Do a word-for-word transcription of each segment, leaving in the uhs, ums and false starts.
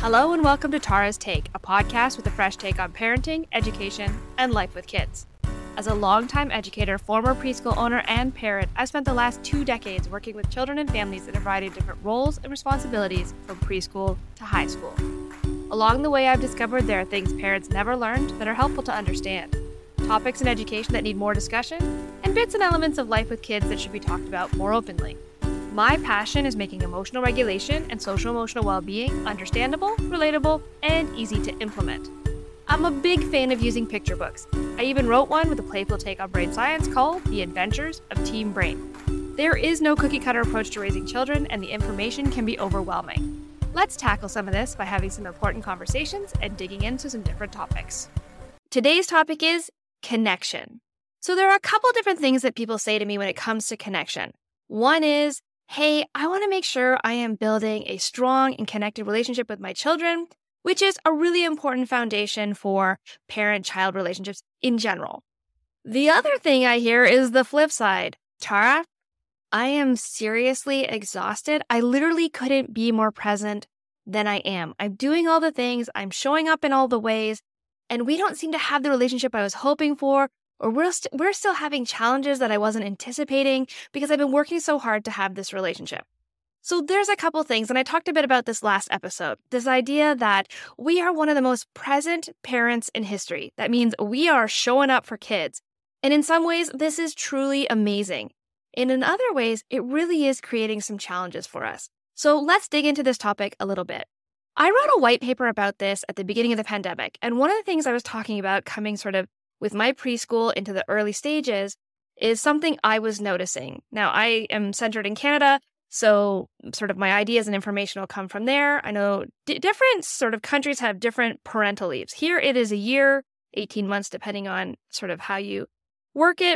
Hello and welcome to Tara's Take, a podcast with a fresh take on parenting, education, and life with kids. As a longtime educator, former preschool owner, and parent, I've spent the last two decades working with children and families in a variety of different roles and responsibilities from preschool to high school. Along the way, I've discovered there are things parents never learned that are helpful to understand, topics in education that need more discussion, and bits and elements of life with kids that should be talked about more openly. My passion is making emotional regulation and social-emotional well-being understandable, relatable, and easy to implement. I'm a big fan of using picture books. I even wrote one with a playful take on brain science called The Adventures of Team Brain. There is no cookie-cutter approach to raising children, and the information can be overwhelming. Let's tackle some of this by having some important conversations and digging into some different topics. Today's topic is connection. So there are a couple different things that people say to me when it comes to connection. One is, hey, I want to make sure I am building a strong and connected relationship with my children, which is a really important foundation for parent-child relationships in general. The other thing I hear is the flip side. Tara, I am seriously exhausted. I literally couldn't be more present than I am. I'm doing all the things, I'm showing up in all the ways, and we don't seem to have the relationship I was hoping for, or we're, st- we're still having challenges that I wasn't anticipating because I've been working so hard to have this relationship. So there's a couple things, and I talked a bit about this last episode, this idea that we are one of the most present parents in history. That means we are showing up for kids. And in some ways, this is truly amazing. And in other ways, it really is creating some challenges for us. So let's dig into this topic a little bit. I wrote a white paper about this at the beginning of the pandemic, and one of the things I was talking about coming sort of with my preschool into the early stages is something I was noticing. Now, I am centered in Canada, so sort of my ideas and information will come from there. I know d- different sort of countries have different parental leaves. Here it is a year, eighteen months, depending on sort of how you work it.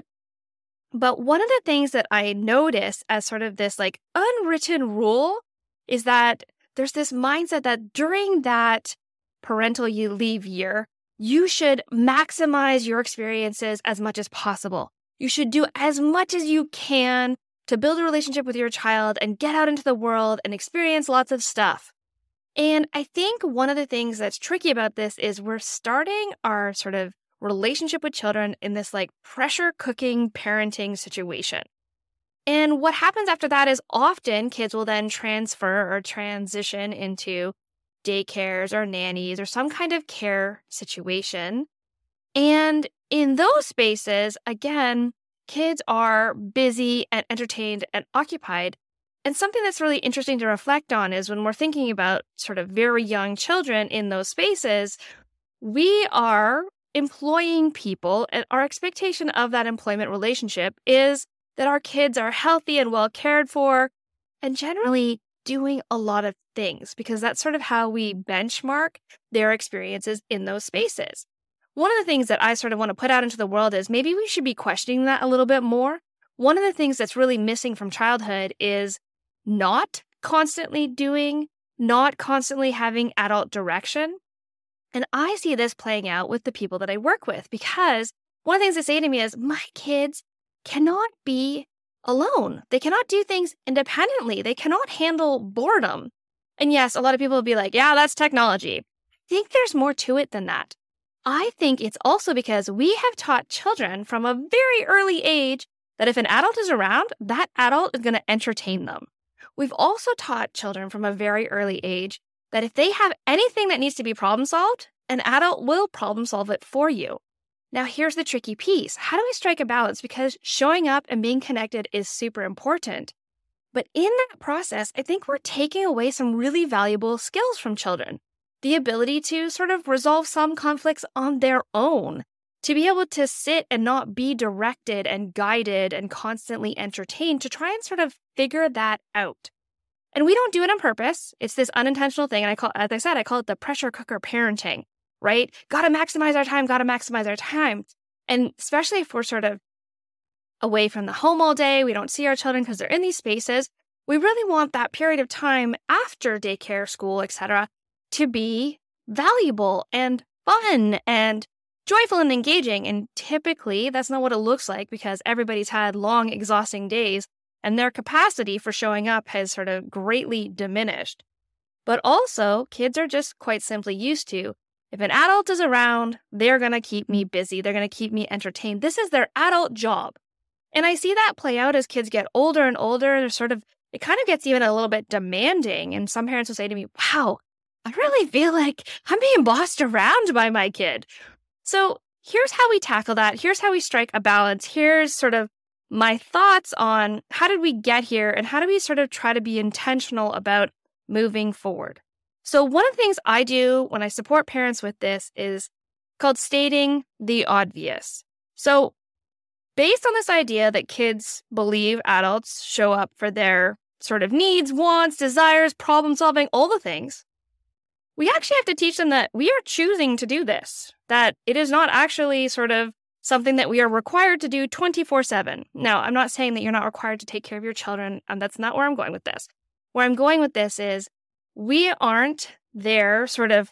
But one of the things that I notice as sort of this like unwritten rule is that there's this mindset that during that parental leave year, you should maximize your experiences as much as possible. You should do as much as you can to build a relationship with your child and get out into the world and experience lots of stuff. And I think one of the things that's tricky about this is we're starting our sort of relationship with children in this like pressure cooking parenting situation. And what happens after that is often kids will then transfer or transition into daycares or nannies or some kind of care situation. And in those spaces, again, kids are busy and entertained and occupied. And something that's really interesting to reflect on is when we're thinking about sort of very young children in those spaces, we are employing people, and our expectation of that employment relationship is that our kids are healthy and well cared for and generally doing a lot of things, because that's sort of how we benchmark their experiences in those spaces. One of the things that I sort of want to put out into the world is maybe we should be questioning that a little bit more. One of the things that's really missing from childhood is not constantly doing, not constantly having adult direction. And I see this playing out with the people that I work with, because one of the things they say to me is, my kids cannot be alone. They cannot do things independently. They cannot handle boredom. And yes, a lot of people will be like, yeah, that's technology. I think there's more to it than that. I think it's also because we have taught children from a very early age that if an adult is around, that adult is going to entertain them. We've also taught children from a very early age that if they have anything that needs to be problem solved, an adult will problem solve it for you. Now, here's the tricky piece. How do we strike a balance? Because showing up and being connected is super important. But in that process, I think we're taking away some really valuable skills from children. The ability to sort of resolve some conflicts on their own, to be able to sit and not be directed and guided and constantly entertained, to try and sort of figure that out. And we don't do it on purpose. It's this unintentional thing. And I call, as I said, I call it the pressure cooker parenting. Right? Got to maximize our time, got to maximize our time. And especially if we're sort of away from the home all day, we don't see our children because they're in these spaces, we really want that period of time after daycare, school, et cetera, to be valuable and fun and joyful and engaging. And typically that's not what it looks like, because everybody's had long, exhausting days and their capacity for showing up has sort of greatly diminished. But also, kids are just quite simply used to, if an adult is around, they're going to keep me busy. They're going to keep me entertained. This is their adult job. And I see that play out as kids get older and older. They're sort of, it kind of gets even a little bit demanding. And some parents will say to me, wow, I really feel like I'm being bossed around by my kid. So here's how we tackle that. Here's how we strike a balance. Here's sort of my thoughts on how did we get here and how do we sort of try to be intentional about moving forward. So one of the things I do when I support parents with this is called stating the obvious. So based on this idea that kids believe adults show up for their sort of needs, wants, desires, problem solving, all the things, we actually have to teach them that we are choosing to do this, that it is not actually sort of something that we are required to do twenty-four seven. Now, I'm not saying that you're not required to take care of your children, and that's not where I'm going with this. Where I'm going with this is we aren't their sort of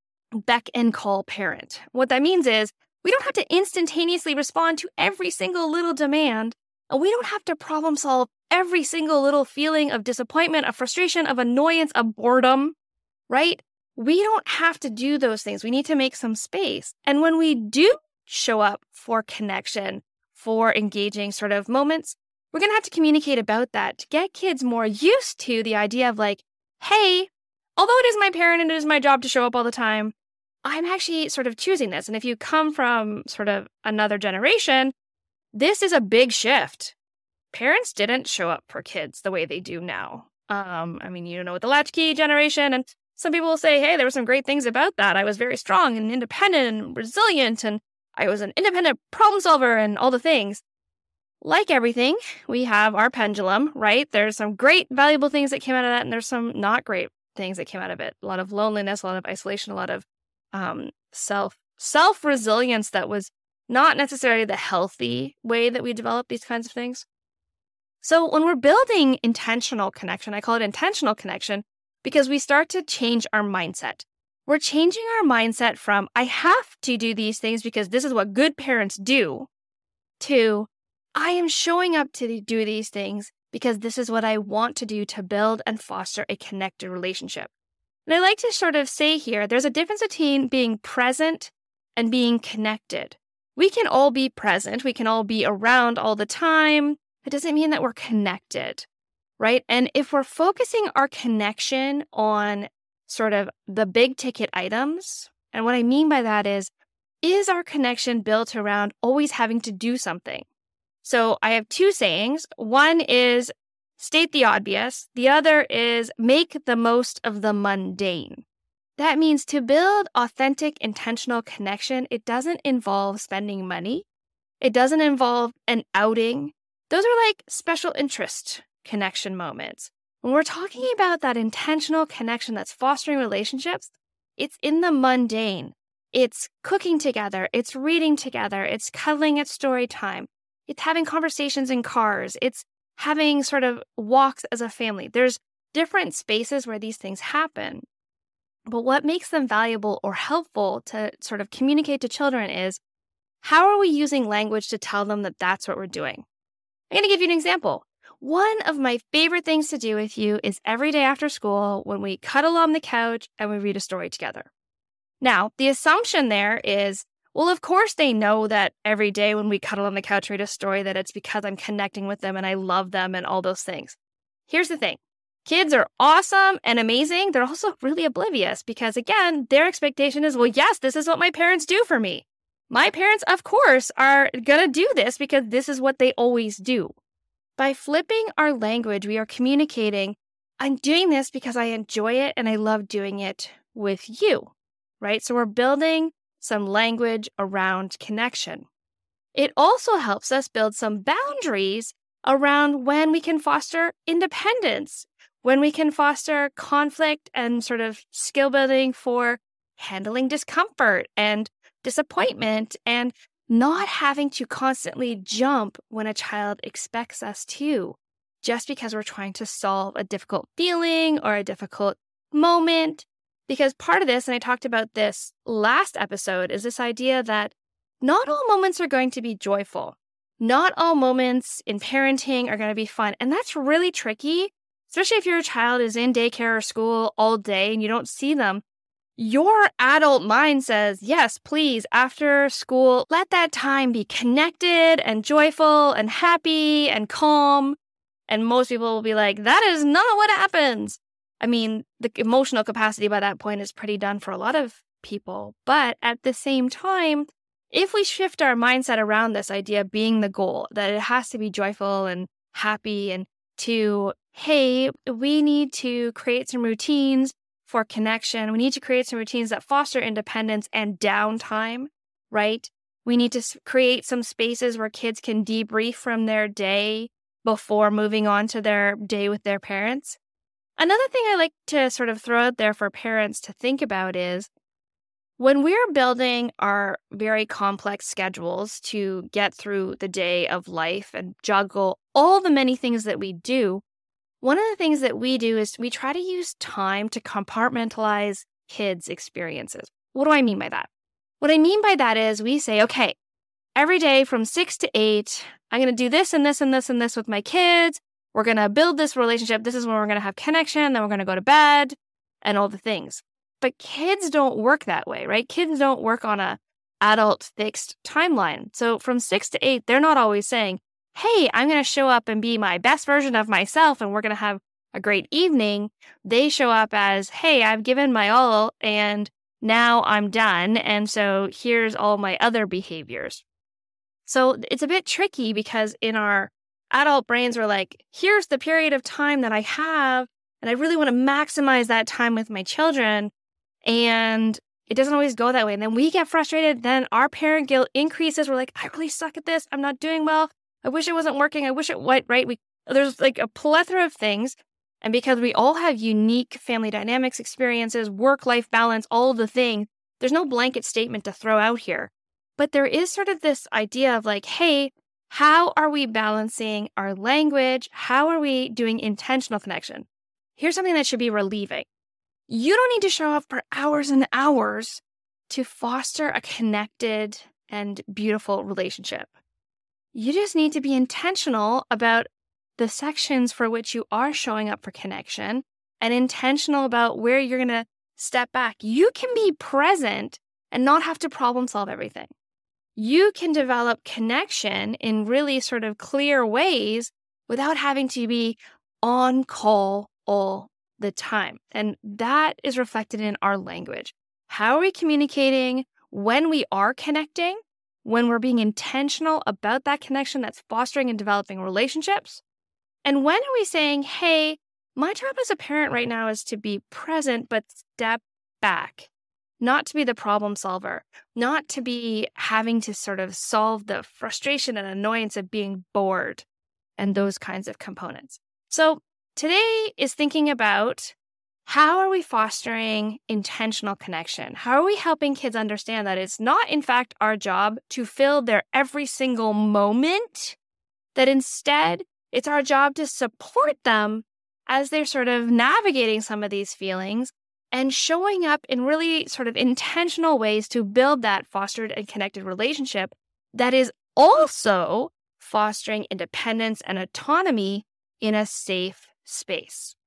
beck and call parent. What that means is we don't have to instantaneously respond to every single little demand, and we don't have to problem solve every single little feeling of disappointment, of frustration, of annoyance, of boredom, right? We don't have to do those things. We need to make some space. And when we do show up for connection, for engaging sort of moments, we're going to have to communicate about that to get kids more used to the idea of like, hey, although it is my parent and it is my job to show up all the time, I'm actually sort of choosing this. And if you come from sort of another generation, this is a big shift. Parents didn't show up for kids the way they do now. Um, I mean, you know, with the latchkey generation, and some people will say, hey, there were some great things about that. I was very strong and independent and resilient, and I was an independent problem solver and all the things. Like everything, we have our pendulum, right? There's some great, valuable things that came out of that, and there's some not great things that came out of it. A lot of loneliness, a lot of isolation, a lot of um, self, self-resilience that was not necessarily the healthy way that we develop these kinds of things. So when we're building intentional connection, I call it intentional connection because we start to change our mindset. We're changing our mindset from, I have to do these things because this is what good parents do, to, I am showing up to do these things because this is what I want to do to build and foster a connected relationship. And I like to sort of say here, there's a difference between being present and being connected. We can all be present. We can all be around all the time. It doesn't mean that we're connected, right? And if we're focusing our connection on sort of the big ticket items, and what I mean by that is, is our connection built around always having to do something? So I have two sayings. One is state the obvious. The other is make the most of the mundane. That means to build authentic, intentional connection, it doesn't involve spending money. It doesn't involve an outing. Those are like special interest connection moments. When we're talking about that intentional connection that's fostering relationships, it's in the mundane. It's cooking together. It's reading together. It's cuddling at story time. It's having conversations in cars. It's having sort of walks as a family. There's different spaces where these things happen. But what makes them valuable or helpful to sort of communicate to children is, how are we using language to tell them that that's what we're doing? I'm going to give you an example. One of my favorite things to do with you is every day after school when we cuddle on the couch and we read a story together. Now, the assumption there is, well, of course they know that every day when we cuddle on the couch and read a story that it's because I'm connecting with them and I love them and all those things. Here's the thing. Kids are awesome and amazing. They're also really oblivious because, again, their expectation is, well, yes, this is what my parents do for me. My parents, of course, are going to do this because this is what they always do. By flipping our language, we are communicating, I'm doing this because I enjoy it and I love doing it with you, right? So we're building some language around connection. It also helps us build some boundaries around when we can foster independence, when we can foster conflict and sort of skill building for handling discomfort and disappointment and not having to constantly jump when a child expects us to, just because we're trying to solve a difficult feeling or a difficult moment. Because part of this, and I talked about this last episode, is this idea that not all moments are going to be joyful. Not all moments in parenting are going to be fun. And that's really tricky especially if your child is in daycare or school all day and you don't see them, your adult mind says, yes, please, after school, let that time be connected and joyful and happy and calm. And most people will be like, that is not what happens. I mean, the emotional capacity by that point is pretty done for a lot of people. But at the same time, if we shift our mindset around this idea being the goal, that it has to be joyful and happy, and to, hey, we need to create some routines for connection. We need to create some routines that foster independence and downtime, right? We need to create some spaces where kids can debrief from their day before moving on to their day with their parents. Another thing I like to sort of throw out there for parents to think about is when we're building our very complex schedules to get through the day of life and juggle all the many things that we do, one of the things that we do is we try to use time to compartmentalize kids' experiences. What do I mean by that? What I mean by that is we say, okay, every day from six to eight, I'm going to do this and this and this and this with my kids. We're going to build this relationship. This is when we're going to have connection. Then we're going to go to bed and all the things. But kids don't work that way, right? Kids don't work on a adult fixed timeline. So from six to eight, they're not always saying, hey, I'm going to show up and be my best version of myself and we're going to have a great evening. They show up as, hey, I've given my all and now I'm done. And so here's all my other behaviors. So it's a bit tricky because in our adult brains, we're like, here's the period of time that I have, and I really want to maximize that time with my children. And it doesn't always go that way. And then we get frustrated. Then our parent guilt increases. We're like, I really suck at this. I'm not doing well. I wish it wasn't working. I wish it went right. We, there's like a plethora of things. And because we all have unique family dynamics, experiences, work-life balance, all of the things, there's no blanket statement to throw out here. But there is sort of this idea of like, hey, how are we balancing our language? How are we doing intentional connection? Here's something that should be relieving. You don't need to show up for hours and hours to foster a connected and beautiful relationship. You just need to be intentional about the sections for which you are showing up for connection and intentional about where you're going to step back. You can be present and not have to problem solve everything. You can develop connection in really sort of clear ways without having to be on call all the time. And that is reflected in our language. How are we communicating when we are connecting, when we're being intentional about that connection that's fostering and developing relationships? And when are we saying, hey, my job as a parent right now is to be present, but step back, not to be the problem solver, not to be having to sort of solve the frustration and annoyance of being bored and those kinds of components. So today is thinking about how are we fostering intentional connection? How are we helping kids understand that it's not, in fact, our job to fill their every single moment, that instead it's our job to support them as they're sort of navigating some of these feelings and showing up in really sort of intentional ways to build that fostered and connected relationship that is also fostering independence and autonomy in a safe space.